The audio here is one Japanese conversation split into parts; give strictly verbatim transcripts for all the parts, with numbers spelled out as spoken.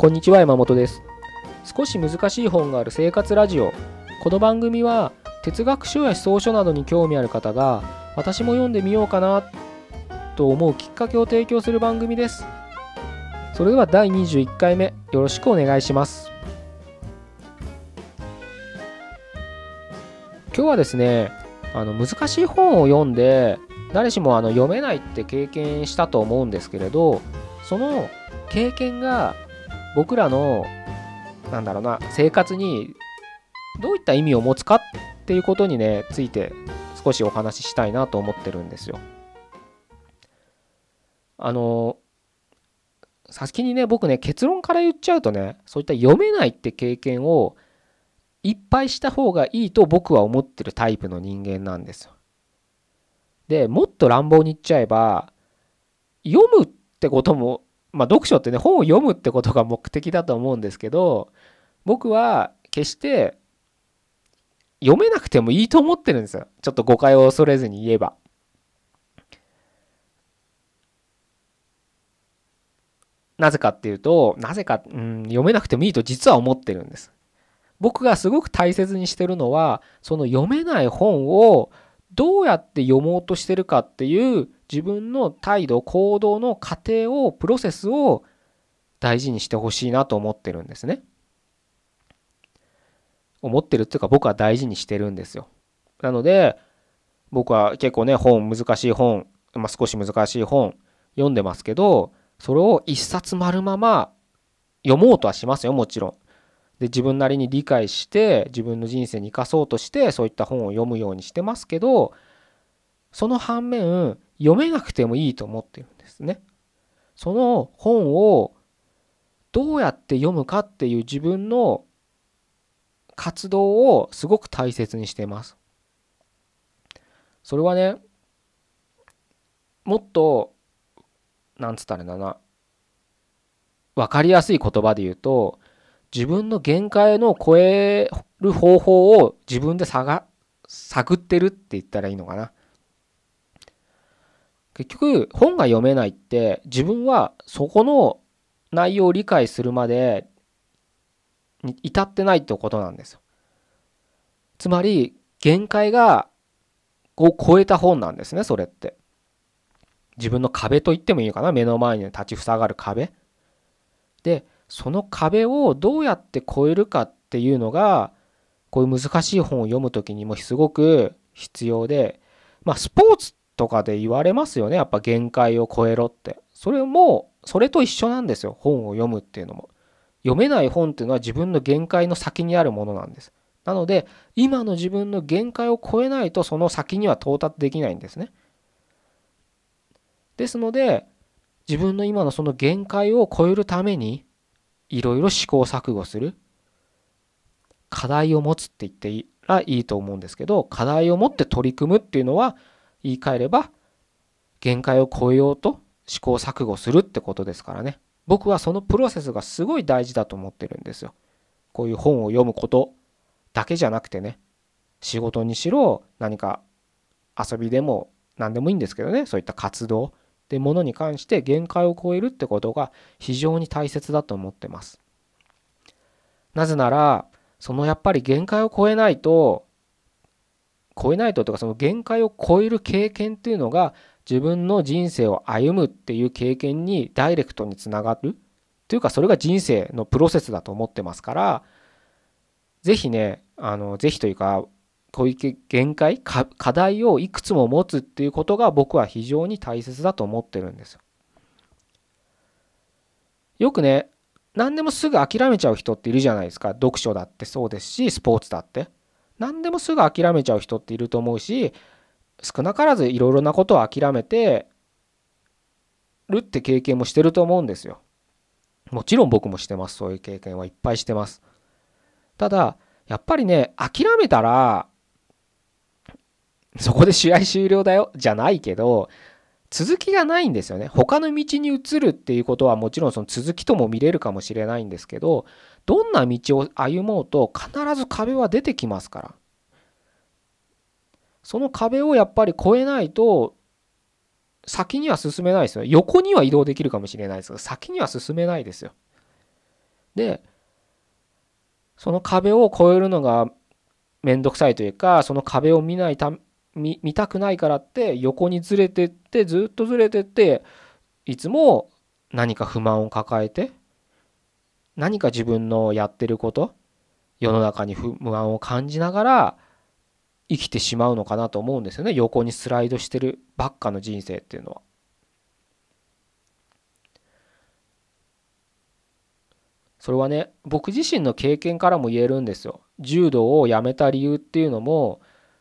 こんにちは、山本です。少し難しい本がある生活ラジオ。この番組は哲学書や思想書などに興味ある方が私も読んでみようかなと思うきっかけを提供する番組です。それではだいにじゅういっかいめ、よろしくお願いします。今日はですね、あの難しい本を読んで誰しもあの読めないって経験したと思うんですけれど、その経験が僕らのなんだろうな生活にどういった意味を持つかっていうことにねついて少しお話ししたいなと思ってるんですよ。あの先にね僕ね結論から言っちゃうとね、そういった読めないって経験をいっぱいした方がいいと僕は思ってるタイプの人間なんですよ。でもっと乱暴に言っちゃえば、読むってこともまあ読書ってね本を読むってことが目的だと思うんですけど、僕は決して読めなくてもいいと思ってるんですよ。ちょっと誤解を恐れずに言えば。なぜかっていうと、なぜか、うん、読めなくてもいいと実は思ってるんです。僕がすごく大切にしてるのは、その読めない本をどうやって読もうとしてるかっていう自分の態度、行動の過程を、プロセスを大事にしてほしいなと思ってるんですね。思ってるっていうか僕は大事にしてるんですよ。なので僕は結構ね本、難しい本、まあ、少し難しい本読んでますけど、それを一冊丸まま読もうとはしますよ、もちろん。で自分なりに理解して自分の人生に生かそうとしてそういった本を読むようにしてますけど、その反面読めなくてもいいと思ってるんですね。その本をどうやって読むかっていう自分の活動をすごく大切にしています。それはね、もっとなんつったらいいんだな、分かりやすい言葉で言うと、自分の限界の超える方法を自分で探探ってるって言ったらいいのかな。結局本が読めないって自分はそこの内容を理解するまでに至ってないってことなんですよ。つまり限界がを超えた本なんですね、それって。自分の壁と言ってもいいかな、目の前に立ちふさがる壁で、その壁をどうやって越えるかっていうのがこういう難しい本を読むときにもすごく必要で、まあスポーツとかで言われますよね、やっぱ限界を超えろって。それもそれと一緒なんですよ、本を読むっていうのも。読めない本っていうのは自分の限界の先にあるものなんです。なので今の自分の限界を超えないとその先には到達できないんですね。ですので自分の今のその限界を超えるためにいろいろ試行錯誤する、課題を持つって言っていらいいと思うんですけど、課題を持って取り組むっていうのは言い換えれば限界を超えようと試行錯誤するってことですからね。僕はそのプロセスがすごい大事だと思ってるんですよ。こういう本を読むことだけじゃなくてね、仕事にしろ何か遊びでも何でもいいんですけどね、そういった活動ってものに関して限界を超えるってことが非常に大切だと思ってます。なぜならそのやっぱり限界を超えないと超えないととかその限界を超える経験っていうのが自分の人生を歩むっていう経験にダイレクトにつながるっていうか、それが人生のプロセスだと思ってますから、ぜひね、あのぜひというかこういう限界課題をいくつも持つっていうことが僕は非常に大切だと思ってるんですよ。よくね、何でもすぐ諦めちゃう人っているじゃないですか。読書だってそうですし、スポーツだって何でもすぐ諦めちゃう人っていると思うし、少なからずいろいろなことを諦めてるって経験もしてると思うんですよ。もちろん僕もしてます。そういう経験はいっぱいしてます。ただやっぱりね、諦めたらそこで試合終了だよじゃないけど、続きがないんですよね。他の道に移るっていうことはもちろんその続きとも見れるかもしれないんですけど、どんな道を歩もうと必ず壁は出てきますから、その壁をやっぱり越えないと先には進めないですよ。横には移動できるかもしれないですが先には進めないですよ。 で、その壁を越えるのがめんどくさいというか、その壁を見ないた見、見たくないからって横にずれてって、ずっとずれてって、いつも何か不満を抱えて、何か自分のやってること、世の中に不安を感じながら生きてしまうのかなと思うんですよね。横にスライドしてるばっかの人生っていうのは。それはね、僕自身の経験からも言えるんですよ。柔道をやめた理由っていうのも、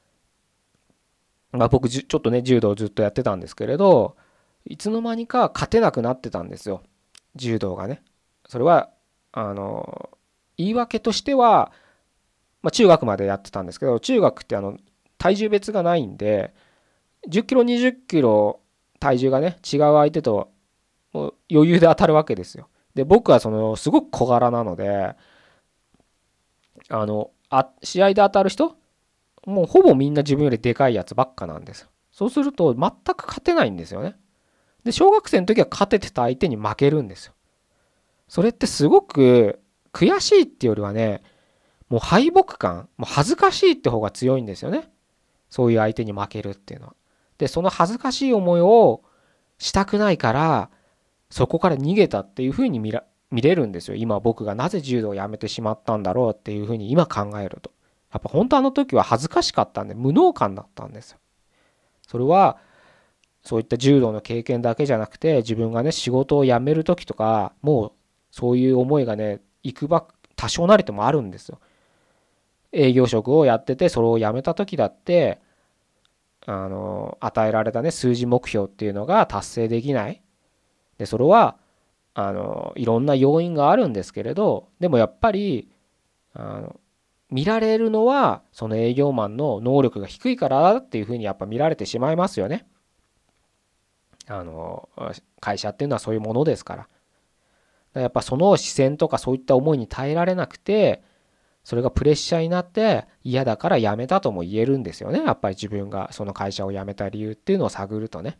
まあ、僕ちょっとね、柔道をずっとやってたんですけれど、いつの間にか勝てなくなってたんですよ。柔道がね。それは、あの、言い訳としては、まあ、中学までやってたんですけど、中学ってあの体重別がないんで、じゅっキロ、にじゅっキロ体重がね、違う相手ともう余裕で当たるわけですよ。で、僕はそのすごく小柄なので、あの、あ、試合で当たる人、もうほぼみんな自分よりでかいやつばっかなんですよ。そうすると全く勝てないんですよね。で、小学生の時は勝ててた相手に負けるんですよ。それってすごく悔しいっていうよりはね、もう敗北感、もう恥ずかしいって方が強いんですよね。そういう相手に負けるっていうのは。で、その恥ずかしい思いをしたくないから、そこから逃げたっていうふうに見ら見れるんですよ。今僕がなぜ柔道をやめてしまったんだろうっていうふうに今考えると。やっぱ本当あの時は恥ずかしかったんで、無能感だったんですよ。それは、そういった柔道の経験だけじゃなくて、自分がね、仕事を辞める時とか、もうそういう思いがね、いくば多少なりともあるんですよ。営業職をやってて、それを辞めた時だって、あの、与えられたね、数字目標っていうのが達成できない。で、それは、あの、いろんな要因があるんですけれど、でもやっぱり、あの、見られるのは、その営業マンの能力が低いからっていうふうにやっぱ見られてしまいますよね。あの、会社っていうのはそういうものですから。やっぱその視線とかそういった思いに耐えられなくて、それがプレッシャーになって嫌だから辞めたとも言えるんですよね。やっぱり自分がその会社を辞めた理由っていうのを探るとね。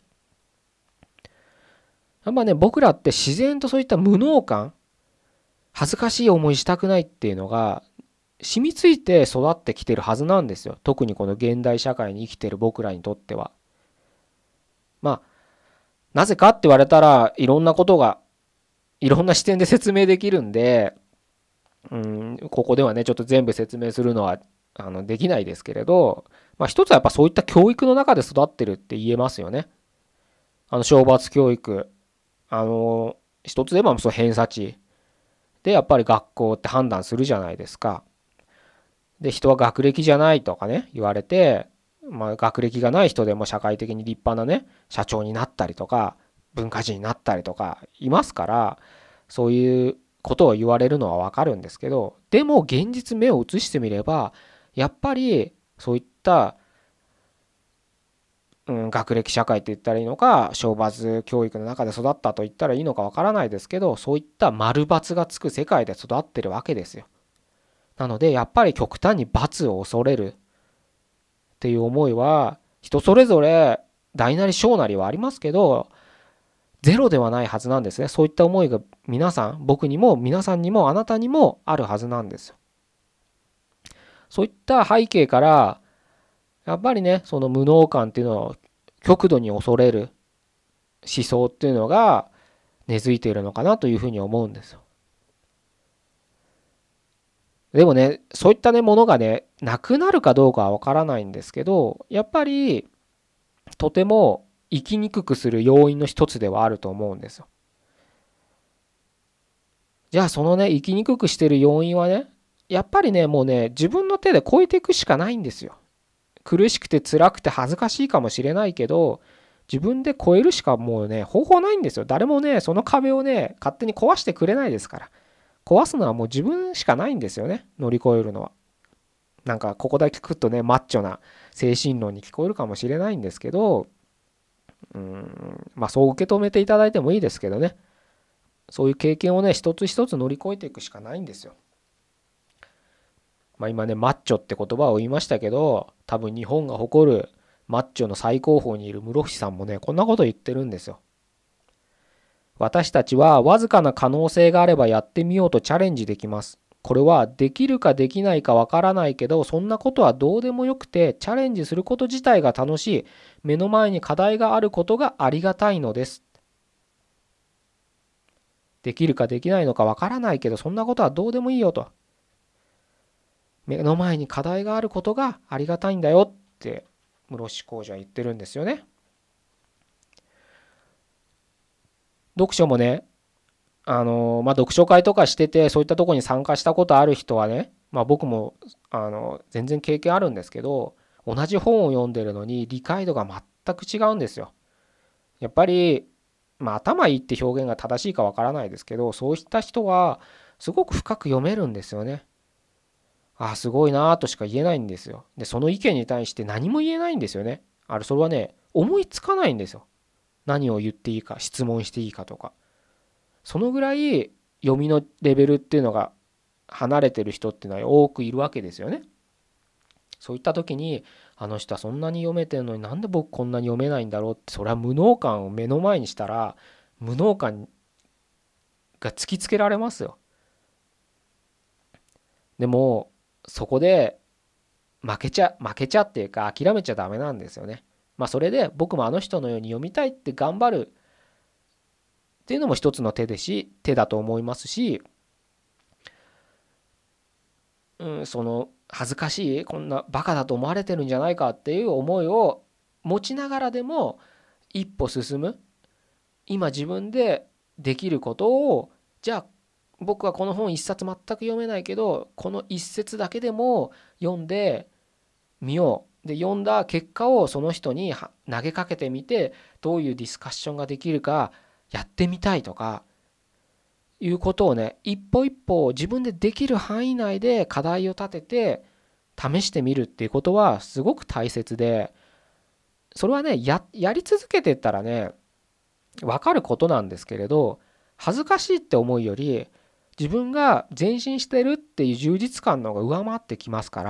やっぱね、僕らって自然とそういった無能感、恥ずかしい思いしたくないっていうのが染みついて育ってきてるはずなんですよ。特にこの現代社会に生きてる僕らにとっては。まあ、なぜかって言われたらいろんなことが、いろんな視点で説明できるんで、うん、ここではね、ちょっと全部説明するのはあのできないですけれど、まあ一つはやっぱそういった教育の中で育ってるって言えますよね。あの、懲罰教育。あの、一つでもそう偏差値でやっぱり学校って判断するじゃないですか。で、人は学歴じゃないとかね、言われて、まあ学歴がない人でも社会的に立派なね、社長になったりとか、文化人になったりとかいますから、そういうことを言われるのはわかるんですけど、でも現実目を移してみれば、やっぱりそういった、うん、学歴社会って言ったらいいのか、懲罰教育の中で育ったと言ったらいいのかわからないですけど、そういった丸×がつく世界で育ってるわけですよ。なので、やっぱり極端に罰を恐れるっていう思いは、人それぞれ大なり小なりはありますけど、ゼロではないはずなんですね。そういった思いが皆さん、僕にも皆さんにもあなたにもあるはずなんですよ。そういった背景から、やっぱりね、その無能感っていうのを極度に恐れる思想っていうのが根付いているのかなというふうに思うんですよ。でもね、そういったね、ものがね、なくなるかどうかはわからないんですけど、やっぱりとても生きにくくする要因の一つではあると思うんですよ。じゃあそのね、生きにくくしてる要因はね、やっぱりね、もうね、自分の手で超えていくしかないんですよ。苦しくて辛くて恥ずかしいかもしれないけど、自分で超えるしかもうね、方法ないんですよ。誰もね、その壁をね、勝手に壊してくれないですから。壊すのはもう自分しかないんですよね。乗り越えるのは。なんかここだけ聞くとね、マッチョな精神論に聞こえるかもしれないんですけど、うーん、まあそう受け止めていただいてもいいですけどね。そういう経験をね、一つ一つ乗り越えていくしかないんですよ。まあ今ね、マッチョって言葉を言いましたけど、多分日本が誇るマッチョの最高峰にいる室伏さんもね、こんなこと言ってるんですよ。 私たちはわずかな可能性があればやってみようとチャレンジできます。これはできるかできないかわからないけど、そんなことはどうでもよくて、チャレンジすること自体が楽しい。目の前に課題があることがありがたいのです。できるかできないのかわからないけど、そんなことはどうでもいいよと。目の前に課題があることがありがたいんだよって室伏広治は言ってるんですよね。読書もね、あのまあ読書会とかしててそういったところに参加したことある人はね、まあ僕もあの全然経験あるんですけど、同じ本を読んでるのに理解度が全く違うんですよ。やっぱりまあ頭いいって表現が正しいかわからないですけど、そういった人はすごく深く読めるんですよね。ああ、すごいなーとしか言えないんですよ。で、その意見に対して何も言えないんですよね。あれ、それはね、思いつかないんですよ。何を言っていいか、質問していいかとか。そのぐらい読みのレベルっていうのが離れてる人っていうのは多くいるわけですよね。そういった時に、あの人はそんなに読めてるのになんで僕こんなに読めないんだろうって、それは無能感を目の前にしたら、無能感が突きつけられますよ。でも、そこで負けちゃ、負けちゃっていうか諦めちゃダメなんですよね。まあそれで僕もあの人のように読みたいって頑張るっていうのも一つの手でし、手だと思いますし、うん、その恥ずかしい、こんなバカだと思われてるんじゃないかっていう思いを持ちながらでも一歩進む。今自分でできることを、じゃあ僕はこの本一冊全く読めないけど、この一節だけでも読んでみよう。で、読んだ結果をその人に投げかけてみて、どういうディスカッションができるかやってみたいとかいうことをね、一歩一歩自分でできる範囲内で課題を立てて試してみるっていうことはすごく大切で、それはね、や、やり続けてったらね、わかることなんですけれど、恥ずかしいって思うより、自分が前進してるっていう充実感の方が上回ってきますから、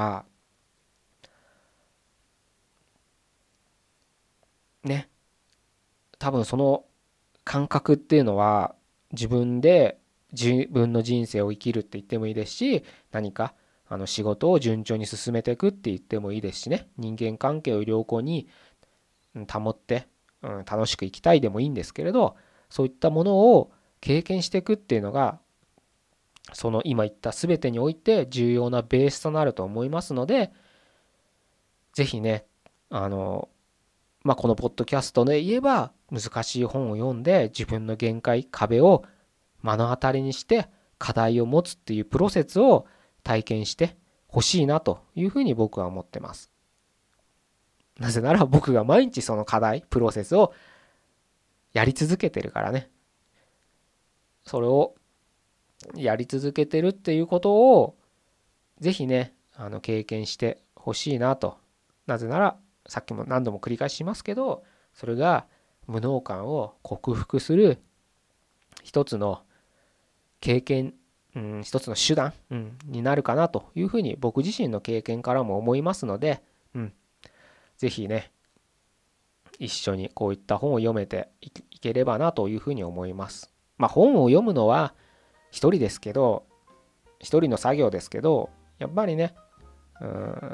ね、多分その感覚っていうのは自分で自分の人生を生きるって言ってもいいですし、何かあの仕事を順調に進めていくって言ってもいいですしね、人間関係を良好に保って、うん、楽しく生きたいでもいいんですけれど、そういったものを経験していくっていうのがその今言った全てにおいて重要なベースとなると思いますので、ぜひね、あのまあこのポッドキャストで言えば難しい本を読んで自分の限界、壁を目の当たりにして課題を持つっていうプロセスを体験してほしいなというふうに僕は思ってます。なぜなら僕が毎日その課題、プロセスをやり続けてるからね。それをやり続けてるっていうことをぜひね、あの経験してほしいなと。なぜならさっきも何度も繰り返しますけど、それが無能感を克服する一つの経験、うん、一つの手段、うん、になるかなというふうに僕自身の経験からも思いますので、うん、ぜひね、一緒にこういった本を読めていければなというふうに思います。まあ本を読むのは一人ですけど、一人の作業ですけど、やっぱりね、うん、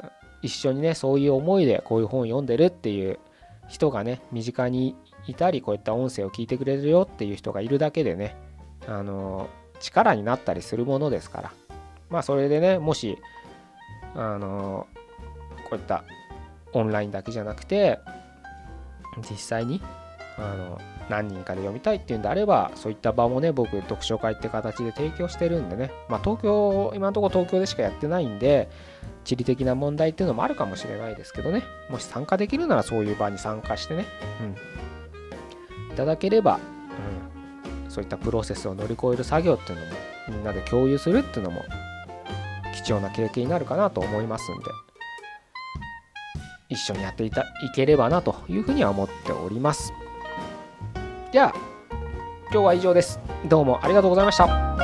一緒にね、そういう思いでこういう本を読んでるっていう人がね、身近にいたり、こういった音声を聞いてくれるよっていう人がいるだけでね、あの力になったりするものですから、まあそれでね、もしあのこういったオンラインだけじゃなくて実際にあの何人かで読みたいっていうんであれば、そういった場もね、僕読書会って形で提供してるんでね、まあ東京、今のところ東京でしかやってないんで、地理的な問題っていうのもあるかもしれないですけどね、もし参加できるならそういう場に参加してね、うん、いただければ、うん、そういったプロセスを乗り越える作業っていうのもみんなで共有するっていうのも貴重な経験になるかなと思いますんで、一緒にやっていたいければなというふうには思っております。じゃあ今日は以上です。どうもありがとうございました。